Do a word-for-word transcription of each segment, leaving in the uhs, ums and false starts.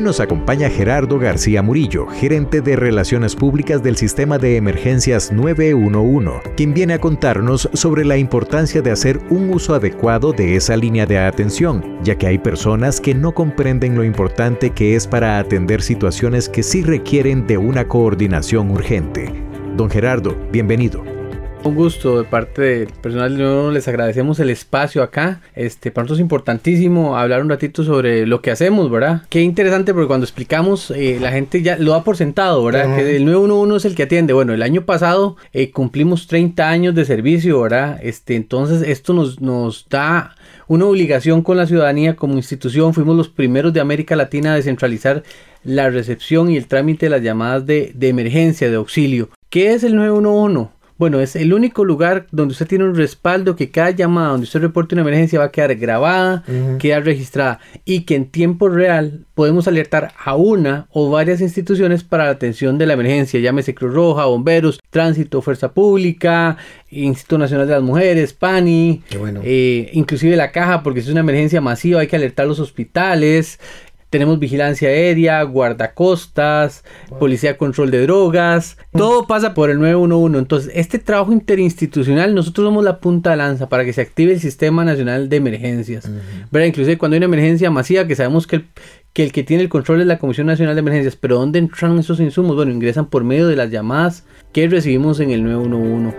nos acompaña Gerardo García Murillo, gerente de Relaciones Públicas del Sistema de Emergencias nueve uno uno, quien viene a contarnos sobre la importancia de hacer un uso adecuado de esa línea de atención, ya que hay personas que no comprenden lo importante que es para atender situaciones que sí requieren de una coordinación urgente. Don Gerardo, bienvenido. Un gusto de parte del personal de nueve uno uno, les agradecemos el espacio acá. Este, para nosotros es importantísimo hablar un ratito sobre lo que hacemos, ¿verdad? Qué interesante porque cuando explicamos, eh, la gente ya lo da por sentado, ¿verdad? Uh-huh. Que el nueve uno uno es el que atiende. Bueno, el año pasado eh, cumplimos treinta años de servicio, ¿verdad? Este, entonces esto nos, nos da una obligación con la ciudadanía como institución. Fuimos los primeros de América Latina a descentralizar la recepción y el trámite de las llamadas de, de emergencia, de auxilio. ¿Qué es el nueve uno uno? Bueno, es el único lugar donde usted tiene un respaldo que cada llamada donde usted reporte una emergencia va a quedar grabada, uh-huh. queda registrada y que en tiempo real podemos alertar a una o varias instituciones para la atención de la emergencia, llámese Cruz Roja, Bomberos, Tránsito, Fuerza Pública, Instituto Nacional de las Mujeres, PANI, Qué bueno. eh, inclusive la Caja, porque si es una emergencia masiva hay que alertar a los hospitales. Tenemos vigilancia aérea, guardacostas, wow. policía de control de drogas. Todo pasa por el nueve uno uno. Entonces, este trabajo interinstitucional, nosotros somos la punta de lanza para que se active el Sistema Nacional de Emergencias. Uh-huh. ¿Verdad? Inclusive cuando hay una emergencia masiva, que sabemos que el, que el que tiene el control es la Comisión Nacional de Emergencias. Pero ¿dónde entran esos insumos? Bueno, ingresan por medio de las llamadas que recibimos en el nueve uno uno.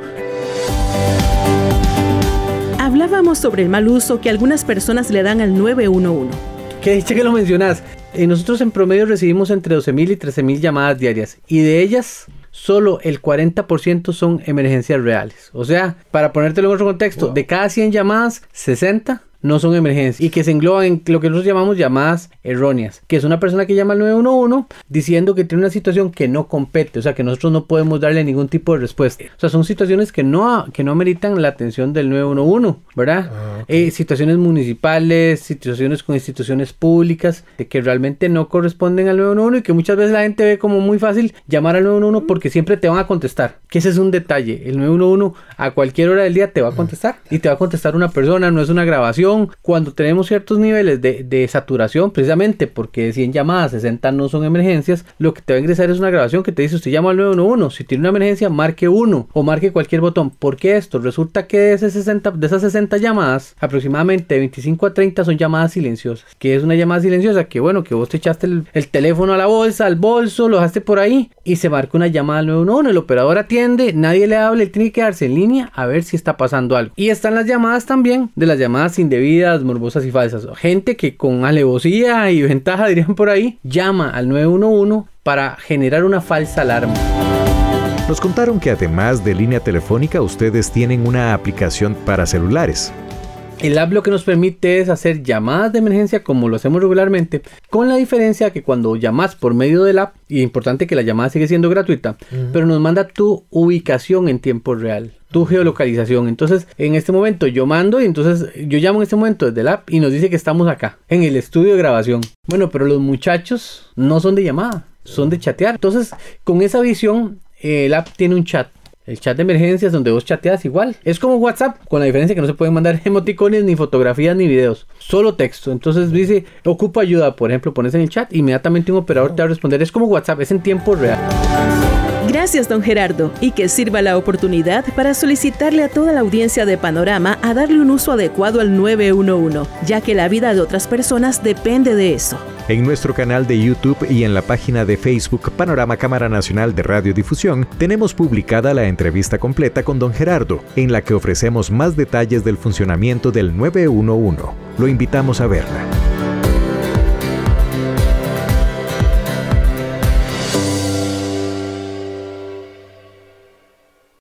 Hablábamos sobre el mal uso que algunas personas le dan al nueve uno uno. Qué dicha que lo mencionas. Eh, nosotros en promedio recibimos entre doce mil y trece mil llamadas diarias. Y de ellas, solo el cuarenta por ciento son emergencias reales. O sea, para ponértelo en otro contexto, wow. de cada cien llamadas, sesenta no son emergencias. Y que se engloban en lo que nosotros llamamos llamadas erróneas. Que es una persona que llama al nueve uno uno diciendo que tiene una situación que no compete. O sea, que nosotros no podemos darle ningún tipo de respuesta. O sea, son situaciones que no, que no ameritan la atención del nueve uno uno, ¿verdad? Ah, okay. eh, situaciones municipales, situaciones con instituciones públicas de que realmente no corresponden al nueve uno uno y que muchas veces la gente ve como muy fácil llamar al nueve uno uno porque siempre te van a contestar. Que ese es un detalle. El nueve uno uno a cualquier hora del día te va a contestar. Y te va a contestar una persona, no es una grabación. Cuando tenemos ciertos niveles de, de saturación, precisamente porque cien llamadas, sesenta no son emergencias, lo que te va a ingresar es una grabación que te dice: usted llama al nueve uno uno, si tiene una emergencia marque uno o marque cualquier botón. ¿Por qué esto? Resulta que de, ese sesenta, de esas sesenta llamadas, aproximadamente veinticinco a treinta son llamadas silenciosas. ¿Qué es una llamada silenciosa? Que bueno, que vos te echaste el, el teléfono a la bolsa, al bolso, lo dejaste por ahí y se marca una llamada al nueve uno uno, el operador atiende, nadie le habla, él tiene que quedarse en línea a ver si está pasando algo. Y están las llamadas también de las llamadas indebidas, morbosas y falsas. Gente que con alevosía y ventaja, dirían por ahí, llama al nueve uno uno para generar una falsa alarma. Nos contaron que además de línea telefónica, ustedes tienen una aplicación para celulares. El app lo que nos permite es hacer llamadas de emergencia como lo hacemos regularmente, con la diferencia que cuando llamas por medio del app, y es importante que la llamada sigue siendo gratuita, uh-huh. pero nos manda tu ubicación en tiempo real, tu geolocalización. Entonces, en este momento yo mando y entonces yo llamo en este momento desde el app y nos dice que estamos acá, en el estudio de grabación. Bueno, pero los muchachos no son de llamada, son de chatear. Entonces, con esa visión, eh, el app tiene un chat. El chat de emergencias donde vos chateas igual. Es como WhatsApp, con la diferencia que no se pueden mandar emoticones, ni fotografías, ni videos. Solo texto. Entonces dice, ocupa ayuda. Por ejemplo, pones en el chat, inmediatamente un operador te va a responder. Es como WhatsApp, es en tiempo real. Gracias, don Gerardo, y que sirva la oportunidad para solicitarle a toda la audiencia de Panorama a darle un uso adecuado al nueve uno uno, ya que la vida de otras personas depende de eso. En nuestro canal de YouTube y en la página de Facebook Panorama Cámara Nacional de Radiodifusión tenemos publicada la entrevista completa con don Gerardo, en la que ofrecemos más detalles del funcionamiento del nueve uno uno. Lo invitamos a verla.